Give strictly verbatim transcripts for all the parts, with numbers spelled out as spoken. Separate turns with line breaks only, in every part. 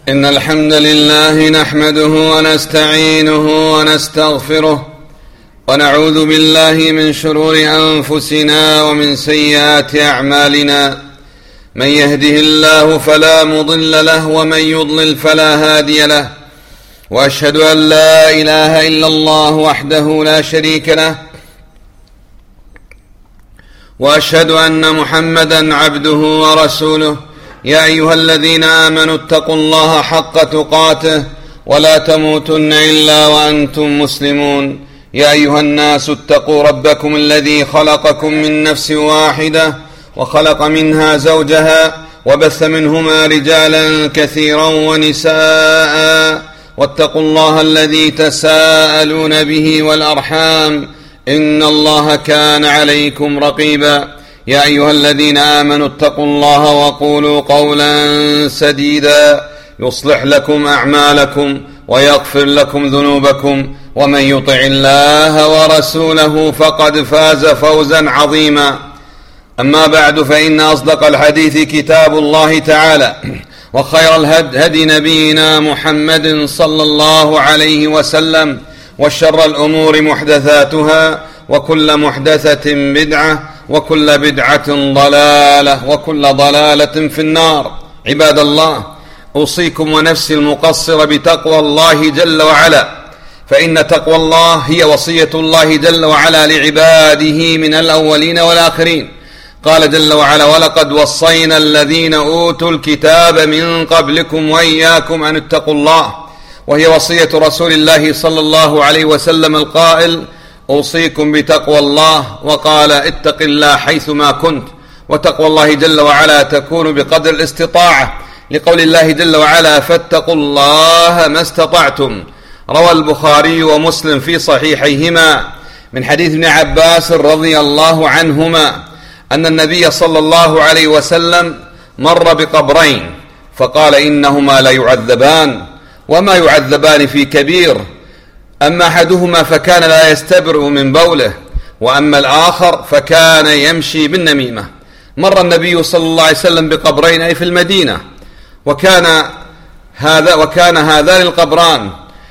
إن الحمد لله نحمده ونستعينه ونستغفره ونعوذ بالله من شرور أنفسنا ومن سيئات أعمالنا. من يهده الله فلا مضل له ومن يضلل فلا هادي له، وأشهد أن لا إله إلا الله وحده لا شريك له، وأشهد أن محمدا عبده ورسوله. يا أيها الذين آمنوا اتقوا الله حق تقاته ولا تموتن إلا وأنتم مسلمون. يا أيها الناس اتقوا ربكم الذي خلقكم من نفس واحدة وخلق منها زوجها وبث منهما رجالا كثيرا ونساء، واتقوا الله الذي تساءلون به والأرحام إن الله كان عليكم رقيبا. يا أيها الذين آمنوا اتقوا الله وقولوا قولا سديدا يصلح لكم أعمالكم ويغفر لكم ذنوبكم، ومن يطع الله ورسوله فقد فاز فوزا عظيما. أما بعد، فإن أصدق الحديث كتاب الله تعالى، وخير الهدي هدي نبينا محمد صلى الله عليه وسلم، وشر الأمور محدثاتها، وكل محدثة بدعة، وكل بدعة ضلالة، وكل ضلالة في النار. عباد الله، أوصيكم ونفسي المقصر بتقوى الله جل وعلا، فإن تقوى الله هي وصية الله جل وعلا لعباده من الأولين والآخرين. قال جل وعلا: ولقد وصينا الذين أوتوا الكتاب من قبلكم وإياكم أن اتقوا الله. وهي وصية رسول الله صلى الله عليه وسلم القائل: أوصيكم بتقوى الله، وقال: اتق الله حيثما كنت. وتقوى الله جل وعلا تكون بقدر الاستطاعة، لقول الله جل وعلا: فاتقوا الله ما استطعتم. روى البخاري ومسلم في صحيحيهما من حديث ابن عباس رضي الله عنهما أن النبي صلى الله عليه وسلم مر بقبرين فقال: إنهما لا يعذبان، وما يعذبان في كبير. أما أحدهما فكان لا يستبرئ من بوله، وأما الآخر فكان يمشي بالنميمة. مر النبي صلى الله عليه وسلم بقبرين أي في المدينة، وكان هذا وكان هذان القبران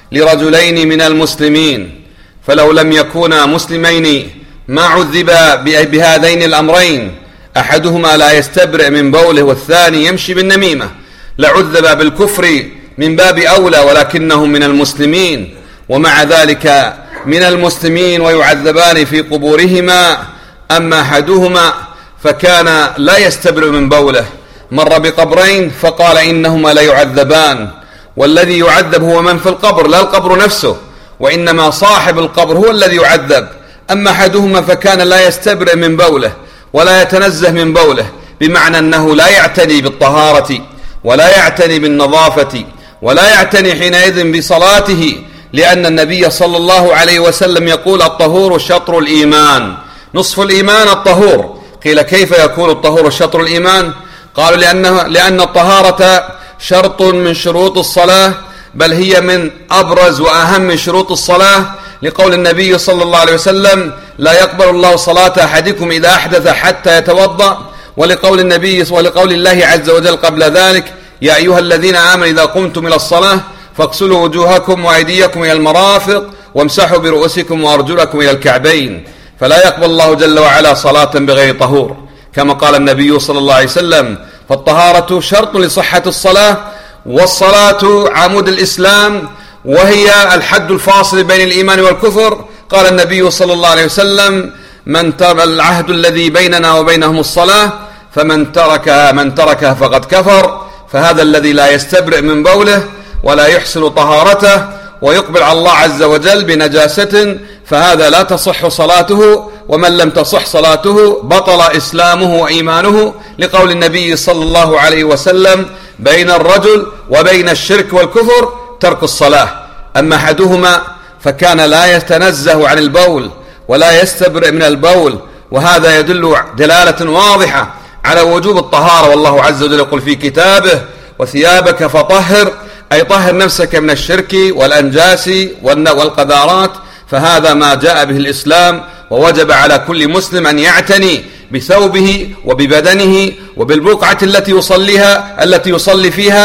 لرجلين من المسلمين، فلو لم يكونا مسلمين ما عذبا بهذين الأمرين، أحدهما لا يستبرئ من بوله والثاني يمشي بالنميمة، لعذب بالكفر من باب أولى، ولكنهم من المسلمين، ومع ذلك من المسلمين ويعذبان في قبورهما. أما أحدهما فكان لا يستبرئ من بوله، مر بقبرين فقال: إنهما لا يعذبان. والذي يعذب هو من في القبر، لا القبر نفسه، وإنما صاحب القبر هو الذي يعذب. أما أحدهما فكان لا يستبرئ من بوله ولا يتنزه من بوله، بمعنى أنه لا يعتني بالطهارة ولا يعتني بالنظافة ولا يعتني حينئذ بصلاته، لأن النبي صلى الله عليه وسلم يقول: الطهور شطر الإيمان، نصف الإيمان الطهور. قيل: كيف يكون الطهور شطر الإيمان؟ قالوا: لأنه لأن الطهارة شرط من شروط الصلاة، بل هي من أبرز وأهم شروط الصلاة، لقول النبي صلى الله عليه وسلم: لا يقبل الله صلاة أحدكم إذا أحدث حتى يتوضأ. ولقول النبي ولقول الله عز وجل قبل ذلك: يا أيها الذين آمنوا إذا قمتم إلى الصلاة فاغسلوا وجوهكم وأيديكم إلى المرافق وامسحوا برؤوسكم وأرجلكم إلى الكعبين. فلا يقبل الله جل وعلا صلاة بغير طهور، كما قال النبي صلى الله عليه وسلم: فالطهارة شرط لصحة الصلاة، والصلاة عمود الإسلام، وهي الحد الفاصل بين الإيمان والكفر. قال النبي صلى الله عليه وسلم: من ترك العهد الذي بيننا وبينهم الصلاة، فمن تركها من تركها فقد كفر. فهذا الذي لا يستبرئ من بوله ولا يحسن طهارته ويقبل على الله عز وجل بنجاسة، فهذا لا تصح صلاته، ومن لم تصح صلاته بطل إسلامه وإيمانه، لقول النبي صلى الله عليه وسلم: بين الرجل وبين الشرك والكفر ترك الصلاة. أما أحدهما فكان لا يتنزه عن البول ولا يستبرئ من البول، وهذا يدل دلالة واضحة على وجوب الطهارة. والله عز وجل يقول في كتابه: وثيابك فطهر، أي طهر نفسك من الشرك والأنجاس والقذارات. فهذا ما جاء به الإسلام، ووجب على كل مسلم أن يعتني بثوبه وببدنه وبالبقعة التي يصليها التي يصلي فيها،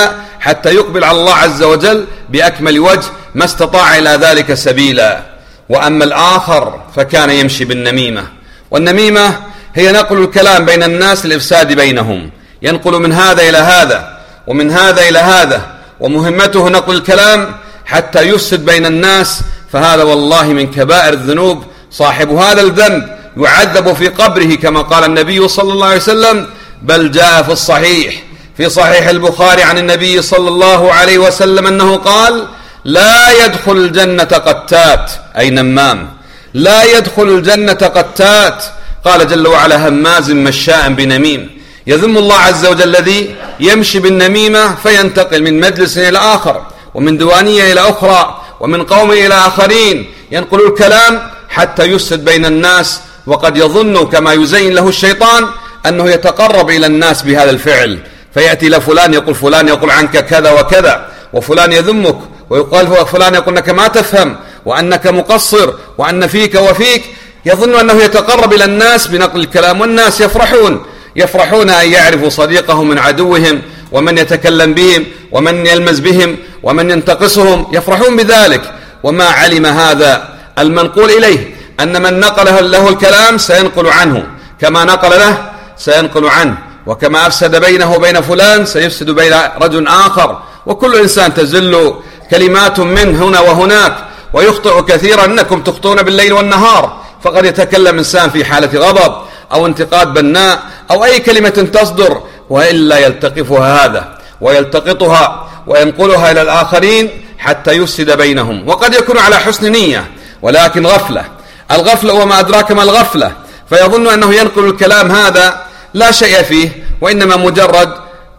حتى يقبل على الله عز وجل بأكمل وجه ما استطاع إلى ذلك سبيلا. وأما الآخر فكان يمشي بالنميمة، والنميمة هي نقل الكلام بين الناس للإفساد بينهم، ينقل من هذا إلى هذا ومن هذا إلى هذا، ومهمته نقل الكلام حتى يفسد بين الناس. فهذا والله من كبائر الذنوب، صاحب هذا الذنب يعذب في قبره كما قال النبي صلى الله عليه وسلم. بل جاء في الصحيح في صحيح البخاري عن النبي صلى الله عليه وسلم أنه قال: لا يدخل الجنة قتات، أي نمام، لا يدخل الجنة قتات. قال جل وعلا: هماز مشاء بنميم. يذم الله عز وجل الذي يمشي بالنميمة فينتقل من مجلس إلى آخر، ومن ديوانية إلى أخرى، ومن قوم إلى آخرين، ينقل الكلام حتى يفسد بين الناس، وقد يظن كما يزين له الشيطان أنه يتقرب إلى الناس بهذا الفعل، فيأتي لفلان يقول فلان يقول عنك كذا وكذا، وفلان يذمك، ويقال فلان يقول أنك ما تفهم وأنك مقصر وأن فيك وفيك. يظن أنه يتقرب إلى الناس بنقل الكلام، والناس يفرحون يفرحون أن يعرفوا صديقهم من عدوهم، ومن يتكلم بهم، ومن يلمز بهم، ومن ينتقصهم، يفرحون بذلك. وما علم هذا المنقول إليه أن من نقل له الكلام سينقل عنه، كما نقل له سينقل عنه، وكما أفسد بينه وبين فلان سيفسد بين رجل آخر. وكل إنسان تزل كلمات من هنا وهناك، ويخطئ كثيرا. أنكم تخطئون بالليل والنهار، فقد يتكلم إنسان في حالة غضب أو انتقاد بناء أو أي كلمة تصدر، وإلا يلتقفها هذا ويلتقطها وينقلها إلى الآخرين حتى يفسد بينهم. وقد يكون على حسن نية، ولكن غفلة. الغفلة وما أدراك ما الغفلة، فيظن أنه ينقل الكلام هذا لا شيء فيه، وإنما مجرد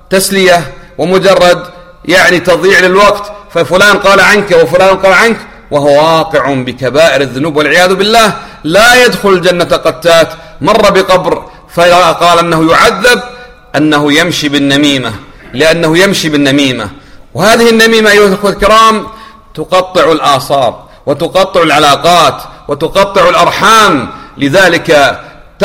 تسلية ومجرد يعني تضييع للوقت، ففلان قال عنك وفلان قال عنك، وهو واقع بكبائر الذنوب والعياذ بالله. لا يدخل الجنة قتات. مر بقبر فقال أنه يعذب أنه يمشي بالنميمة، لأنه يمشي بالنميمة. وهذه النميمة أيها الأخوة الكرام تقطع الآصاب، وتقطع العلاقات، وتقطع الأرحام. لذلك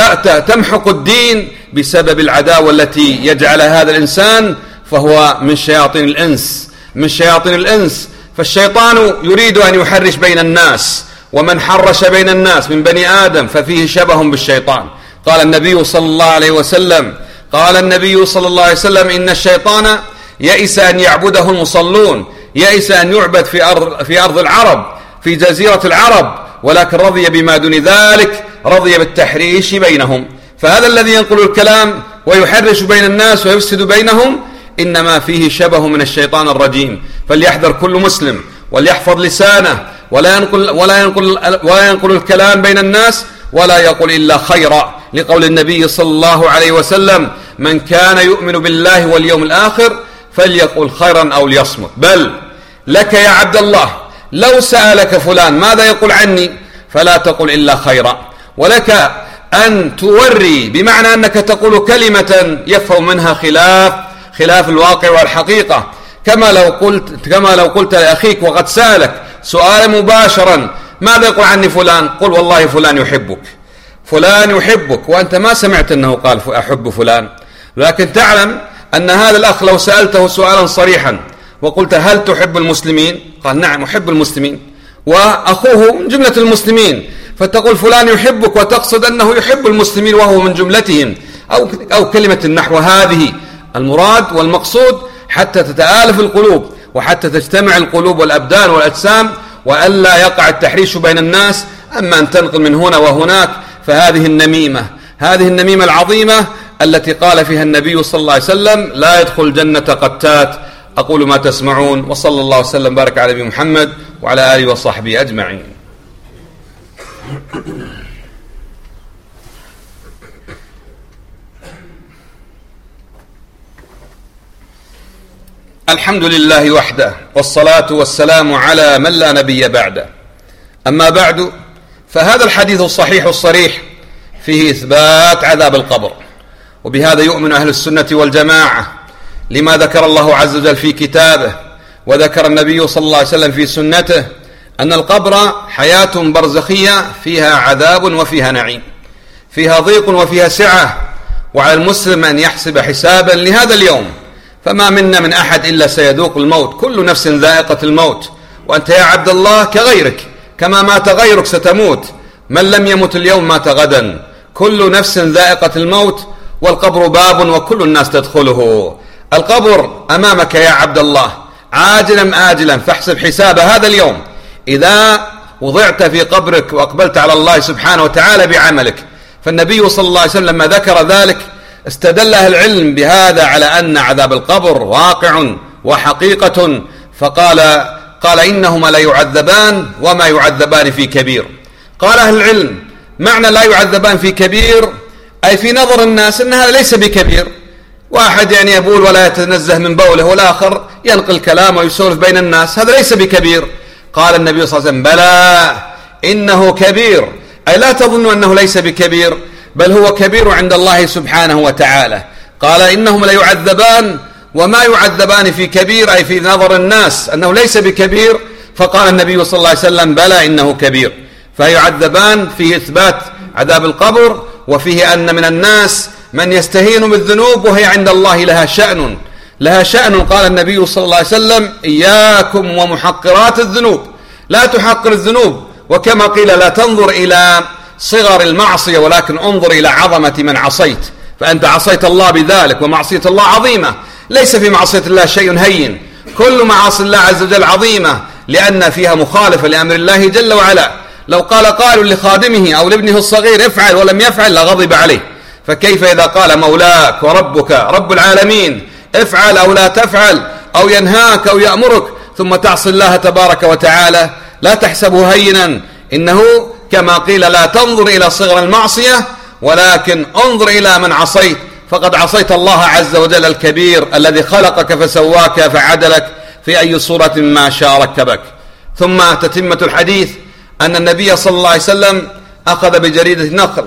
تمحق الدين بسبب العداوة التي يجعلها هذا الإنسان، فهو من شياطين الإنس من شياطين الإنس فالشيطان يريد أن يحرش بين الناس، ومن حرش بين الناس من بني آدم ففيه شبه بالشيطان. قال النبي صلى الله عليه وسلم قال النبي صلى الله عليه وسلم إن الشيطان يئس أن يعبده المصلون، يئس أن يعبد في أرض, في أرض العرب، في جزيرة العرب، ولكن رضي بما دون ذلك، رضي بالتحريش بينهم. فهذا الذي ينقل الكلام ويحرش بين الناس ويفسد بينهم إنما فيه شبه من الشيطان الرجيم. فليحذر كل مسلم وليحفظ لسانه، ولا ينقل, ولا ينقل, ولا ينقل الكلام بين الناس، ولا يقول إلا خيرا، لقول النبي صلى الله عليه وسلم من كان يؤمن بالله واليوم الآخر فليقل خيرا أو ليصمت. بل لك يا عبد الله لو سألك فلان ماذا يقول عني فلا تقل إلا خيرا، ولك أن توري بمعنى أنك تقول كلمة يفهم منها خلاف خلاف الواقع والحقيقة. كما لو قلت كما لو قلت لأخيك وقد سألك سؤال مباشرا ماذا يقول عني فلان، قل والله فلان يحبك، فلان يحبك، وأنت ما سمعت أنه قال أحب فلان، لكن تعلم أن هذا الأخ لو سألته سؤالا صريحا وقلت هل تحب المسلمين، قال نعم أحب المسلمين، وأخوه من جملة المسلمين، فتقول فلان يحبك وتقصد أنه يحب المسلمين وهو من جملتهم، أو, أو كلمة النحو هذه. المراد والمقصود حتى تتآلف القلوب، وحتى تجتمع القلوب والأبدان والأجسام، وألا يقع التحريش بين الناس. أما أن تنقل من هنا وهناك فهذه النميمة هذه النميمة العظيمة التي قال فيها النبي صلى الله عليه وسلم لا يدخل الجنة قتات. أقول ما تسمعون، وصلى الله وسلم بارك على نبي محمد وعلى آله وصحبه أجمعين. الحمد لله وحده، والصلاة والسلام على من لا نبي بعده. أما بعد، فهذا الحديث الصحيح الصريح فيه إثبات عذاب القبر، وبهذا يؤمن أهل السنة والجماعة لما ذكر الله عز وجل في كتابه، وذكر النبي صلى الله عليه وسلم في سنته، أن القبر حياة برزخية فيها عذاب وفيها نعيم، فيها ضيق وفيها سعة، وعلى المسلم أن يحسب حسابا لهذا اليوم، فما منا من أحد إلا سيذوق الموت، كل نفس ذائقة الموت، وأنت يا عبد الله كغيرك، كما مات غيرك ستموت، من لم يمت اليوم مات غدا، كل نفس ذائقة الموت، والقبر باب وكل الناس تدخله. القبر أمامك يا عبد الله عاجلا آجلا، فاحسب حساب هذا اليوم. إذا وضعت في قبرك وأقبلت على الله سبحانه وتعالى بعملك، فالنبي صلى الله عليه وسلم لما ذكر ذلك استدل أهل العلم بهذا على أن عذاب القبر واقع وحقيقة، فقال قال إنهما لا يعذبان وما يعذبان في كبير. قال أهل العلم معنى لا يعذبان في كبير أي في نظر الناس أن هذا ليس بكبير، واحد يعني يبول ولا يتنزه من بوله، والآخر ينقل كلام ويسولف بين الناس، هذا ليس بكبير. قال النبي صلى الله عليه وسلم بلى إنه كبير، أي لا تظنوا أنه ليس بكبير، بل هو كبير عند الله سبحانه وتعالى. قال إنهم لا يعذبان وما يعذبان في كبير، أي في نظر الناس أنه ليس بكبير، فقال النبي صلى الله عليه وسلم بلى إنه كبير. فيعذبان فيه إثبات عذاب القبر، وفيه أن من الناس من يستهين بالذنوب وهي عند الله لها شأن لها شأن قال النبي صلى الله عليه وسلم إياكم ومحقرات الذنوب، لا تحقر الذنوب، وكما قيل لا تنظر إلى صغر المعصية ولكن انظر إلى عظمة من عصيت، فأنت عصيت الله بذلك، ومعصية الله عظيمة، ليس في معصية الله شيء هين، كل معاصي الله عز وجل عظيمة لأن فيها مخالفة لأمر الله جل وعلا. لو قال قائل لخادمه أو لابنه الصغير افعل ولم يفعل لغضب عليه، فكيف إذا قال مولاك وربك رب العالمين افعل أو لا تفعل، أو ينهاك أو يأمرك ثم تعصي الله تبارك وتعالى؟ لا تحسبه هينا، إنه كما قيل لا تنظر إلى صغر المعصية ولكن انظر إلى من عصيت، فقد عصيت الله عز وجل الكبير الذي خلقك فسواك فعدلك في أي صورة ما شاء ركبك. ثم تتمة الحديث أن النبي صلى الله عليه وسلم أخذ بجريدة نخل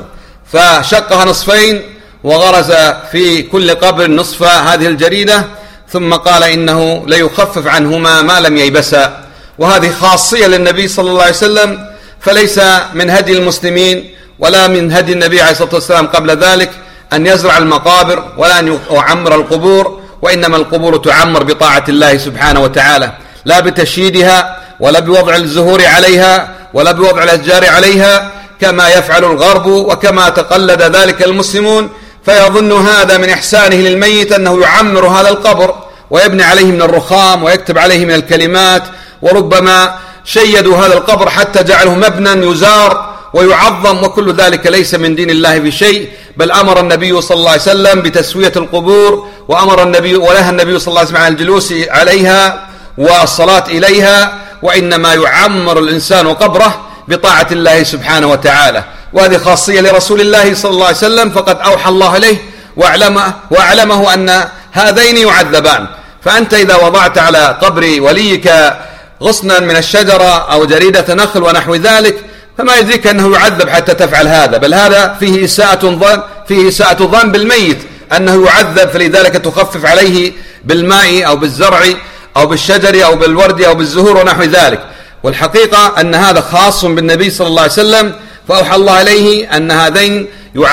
فشقها نصفين وغرز في كل قبر نصف هذه الجريدة، ثم قال إنه ليخفف عنهما ما لم ييبسا. وهذه خاصية للنبي صلى الله عليه وسلم، فليس من هدي المسلمين ولا من هدي النبي عليه الصلاة والسلام قبل ذلك أن يزرع المقابر ولا أن يعمر القبور، وإنما القبور تعمر بطاعة الله سبحانه وتعالى، لا بتشييدها ولا بوضع الزهور عليها ولا بوضع الأشجار عليها كما يفعل الغرب وكما تقلد ذلك المسلمون، فيظن هذا من إحسانه للميت أنه يعمر هذا القبر ويبني عليه من الرخام ويكتب عليه من الكلمات، وربما شيدوا هذا القبر حتى جعله مبنى يزار ويعظم، وكل ذلك ليس من دين الله بشيء، بل أمر النبي صلى الله عليه وسلم بتسوية القبور، وأمر النبي ونهى النبي صلى الله عليه وسلم عن الجلوس عليها والصلاة إليها، وإنما يعمر الإنسان قبره بطاعة الله سبحانه وتعالى. وهذه خاصية لرسول الله صلى الله عليه وسلم، فقد أوحى الله إليه وأعلمه, وأعلمه أن هذين يعذبان. فأنت إذا وضعت على قبر وليك غصنا من الشجرة أو جريدة نخل ونحو ذلك، فما يدريك أنه يعذب حتى تفعل هذا، بل هذا فيه إساءة ظن فيه إساءة ظن بالميت أنه يعذب، فلذلك تخفف عليه بالماء أو بالزرع أو بالشجر أو بالورد أو بالزهور ونحو ذلك. والحقيقة أن هذا خاص بالنبي صلى الله عليه وسلم، فأوحى الله إليه أن هذين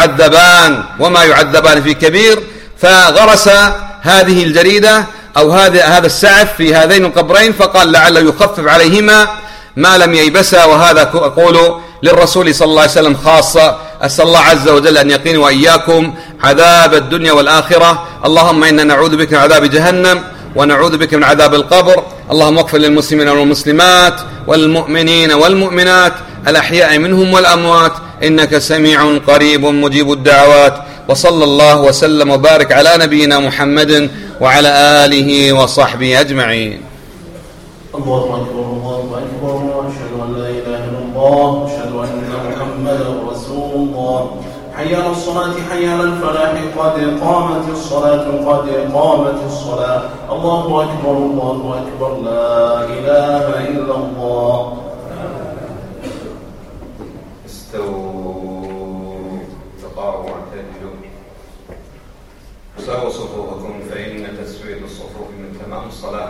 يعذبان وما يعذبان في كبير، فغرس هذه الجريدة أو هذا هذا السعف في هذين القبرين، فقال لعله يخفف عليهما ما لم ييبسا. وهذا أقول للرسول صلى الله عليه وسلم خاصة. أسأل الله عز وجل أن يقيني وإياكم عذاب الدنيا والآخرة. اللهم إنا نعوذ بك من عذاب جهنم ونعوذ بك من عذاب القبر. اللهم اغفر للمسلمين والمسلمات والمؤمنين والمؤمنات الأحياء منهم والأموات، إنك سميع قريب مجيب الدعوات. وصلى الله وسلم وبارك على نبينا محمد وعلى آله وصحبه أجمعين.
الله أكبر الله أكبر، أشهد أن لا إله إلا الله، أشهد أن محمدا رسول الله. حي على الصلاة حي على الفلاح، قد قامت الصلاة قد قامت الصلاة. الله أكبر الله أكبر، لا إله إلا الله.
استووا تقاربوا واعتدلوا، سووا صفوفكم فإن تسوية الصفوف من تمام الصلاة.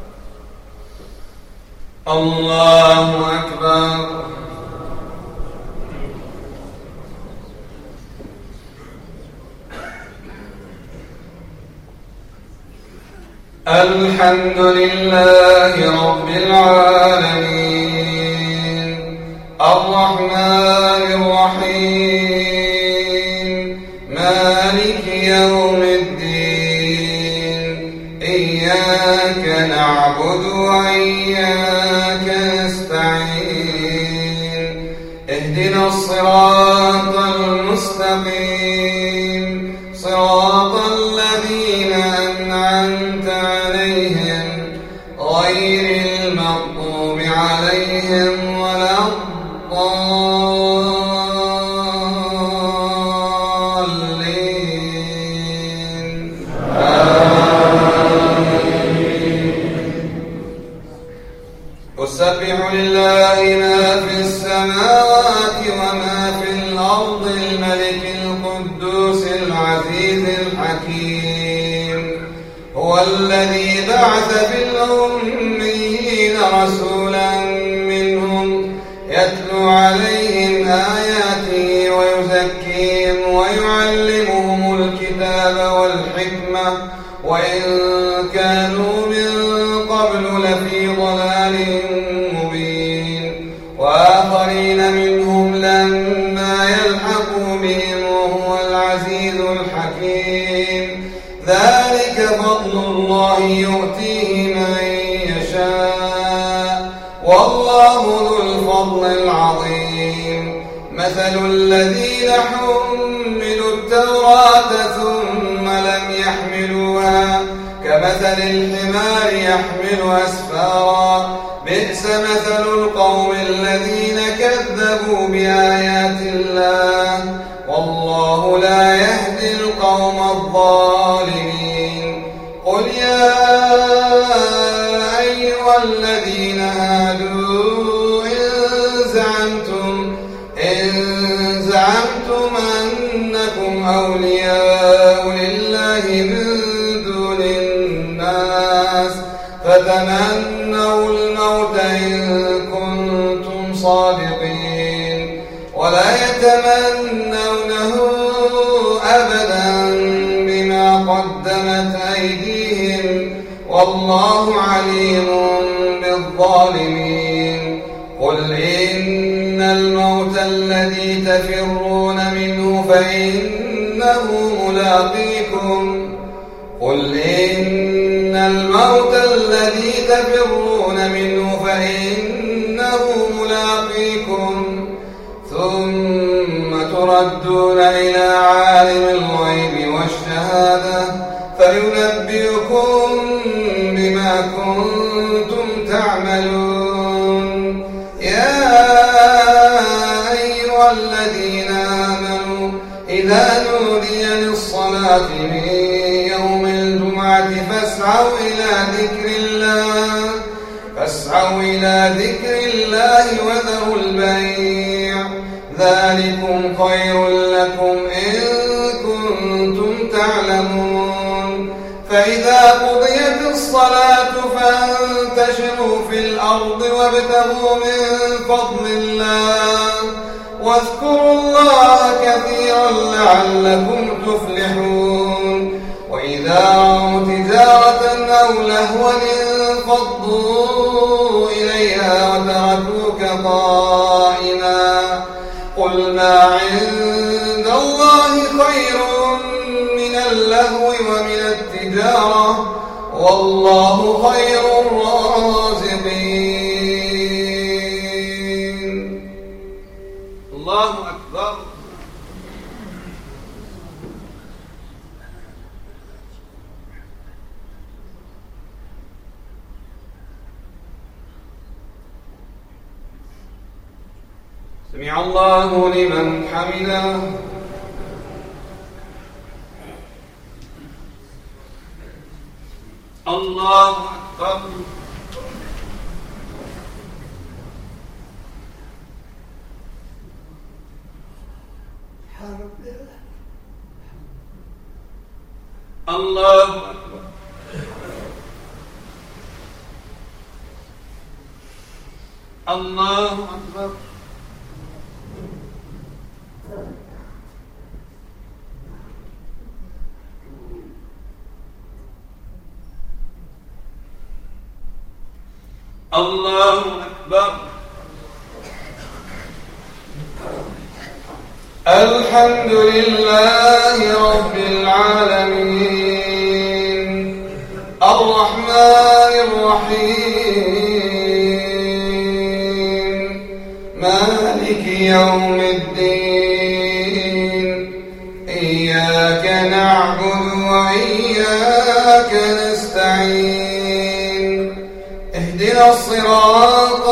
الله أكبر. الحمد لله رب العالمين الرحمن الرحيم مالك يوم الدين إياك نعبد وإياك نستعين اهدنا الصراط المستقيم صراط الذين أنعمت عليهم غير المغضوب عليهم ولا الضالين آمين. يسبح لله ما في السماوات وما في الأرض الملك القدوس العزيز الحكيم هو الذي بعث في الأميين رسولا منهم يتلو عليهم آياته ويزكيهم ويعلمهم الكتاب والحكمة وإن كانوا من قبل لفي ضلال مبين وآخرين منهم لما يلحقوا بهم وهو العزيز الحكيم ذلك فضل الله يؤتيه من يشاء والله ذو الفضل العظيم مثل الذين حملوا التوراة ثم لم يحملوها كمثل الحمار يحمل أسفارا بئس مثل القوم الذين كذبوا بآيات الله والله لا يهدي القوم الظالمين قل يا أيها الذين هادوا إن زعمتم إن زعمتم أنكم أولياء لله من دون الناس فتمنوا الموت إن كنتم صادقين ولا يتمنونه أبدا بما قدمت أيديهم والله عليم بالظالمين قل إن الموت الذي تفرون منه فإنه ملاقيكم قل إن الموت الذي تفرون منه فإنه ملاقيكم ثم تردون إلى عالم الغيب والشهادة فينبئكم بما كنتم تعملون يا أيها الذين آمنوا إذا نودي للصلاة من يوم الجمعة فاسعوا إلى ذكر الله فاسعوا إلى ذكر الله وذروا البيع ذلكم خير لكم إن كنتم تعلمون فإذا قضيت الصلاة فانتشروا في الأرض وابتغوا من فضل الله واذكروا الله كثيرا لعلكم تفلحون وإذا رأوا تجارة أو لهوا انفضوا إليها وتركوك قائما قل ما عند الله خير من اللهو ومن التجارة والله خير الرازقين الله أكبر سمع الله لمن حمده الله أكبر الله أكبر الله أكبر الله أكبر. الحمد لله رب العالمين الرحمن الرحيم مالك يوم الدين إياك نعبد وإياك نستعين اهدنا الصراط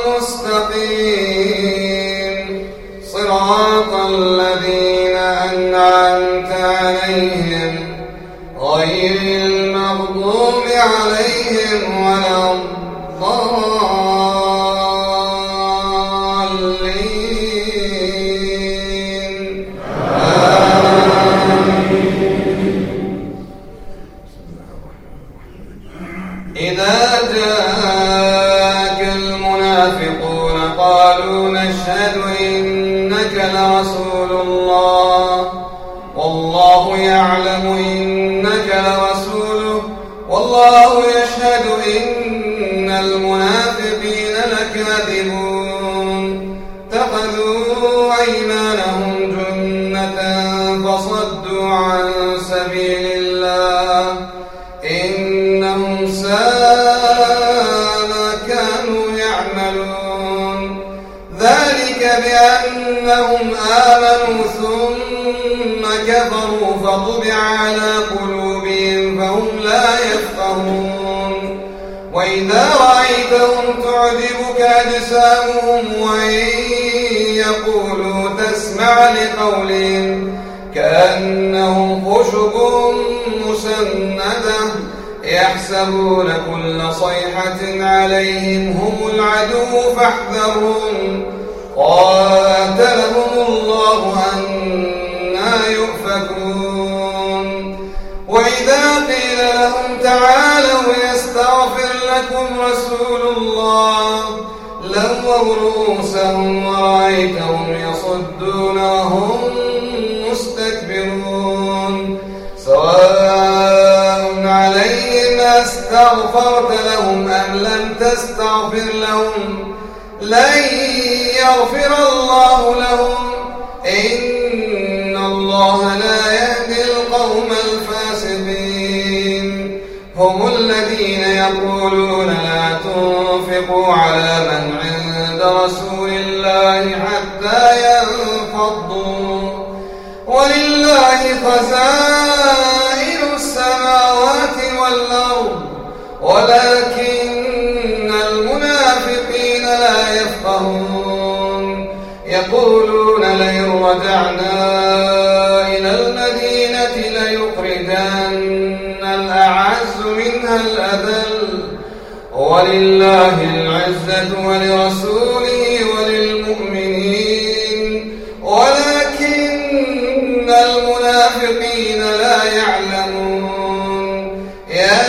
المستقيم صراط الذين أنعمت عليهم غير المغضوب عليهم ولا الضالين إذا جاءك المنافقون قالوا نشهد إنك لرسول الله والله يعلم إنك لرسوله والله يشهد إن المنافقين لكاذبون اتخذوا أيمانهم جنة فصدوا عن سبيل الله إنهم ساء ما كانوا يعملون ذلك بأنهم آمنوا ثم كفروا فطبع على قلوبهم فهم لا يفقهون وإذا رأيتهم تعجبك أجسامهم وإن يقولوا تسمع لقولهم كأنهم خشب مسندة يحسبون كل صيحة عليهم هم العدو فاحذرهم قاتلهم الله أنى يؤفكون وإذا قيل لهم تعالوا يستغفر لكم رسول الله لووا رؤوسهم ورأيتهم يصدون وهم مستكبرون سواء عليهم أستغفرت لهم أم لم تستغفر لهم لن يغفر الله لهم إن الله لا يهدي القوم الفاسقين هم الذين يقولون لا تنفقوا على من عند رسول الله حتى ينفضوا ولله خزائن السماوات والأرض ولكن المنافقين لا يفقهون يقولون لئن رجعنا إلى المدينة ليخرجن الأعز منها الأذل ولله العزة ولرسوله وللمؤمنين ولكن المنافقين لا يعلمون يا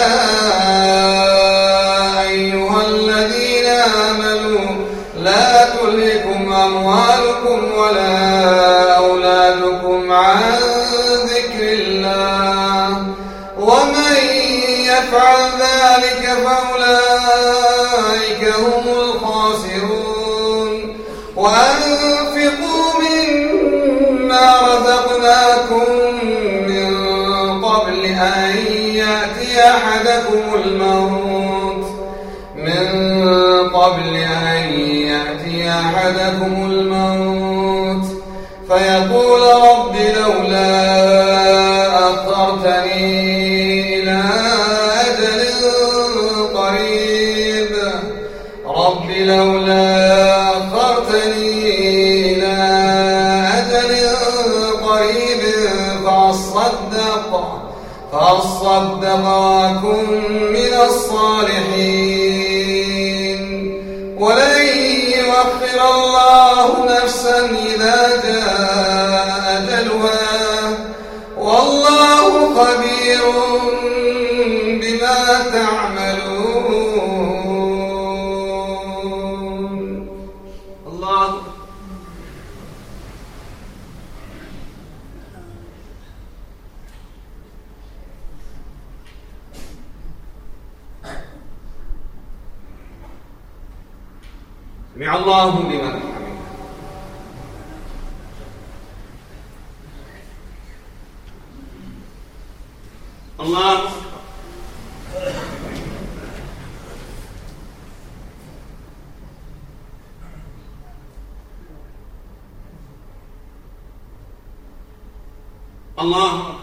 أيها الذين آمنوا لا تلهكم أموالكم ولا أولادكم عن ذكر الله ومن يفعل ذلك فأولئك هم الخاسرون وأنفقوا مما رزقناكم من قبل أن يأتي أحدكم الموت من قبل أن يأتي أحدكم الموت فيقول رب لولا أخرتني إلى أجل قريب رب لولا أخرتني إلى أجل قريب فأصدق فأصدق وأكن من الصالحين ولن يؤخر الله نفسا إذا جاء أجلها والله خبير بما تعملون. الله سمع الله لمن حمده. الله الله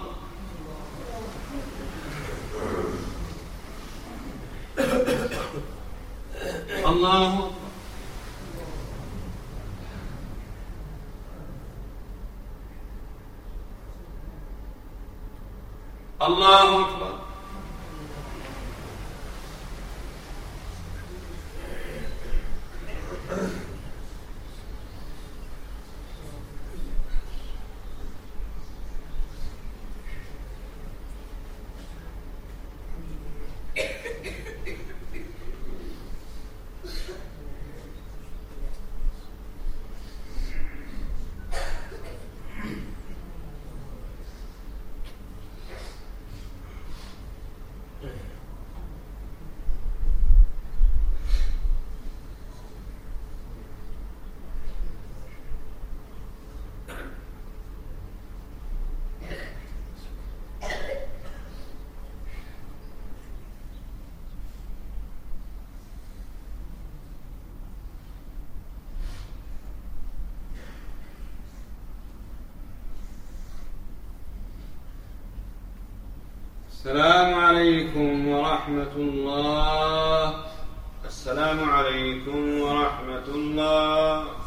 الله الله أكبر. السلام عليكم ورحمة الله. السلام عليكم ورحمة الله.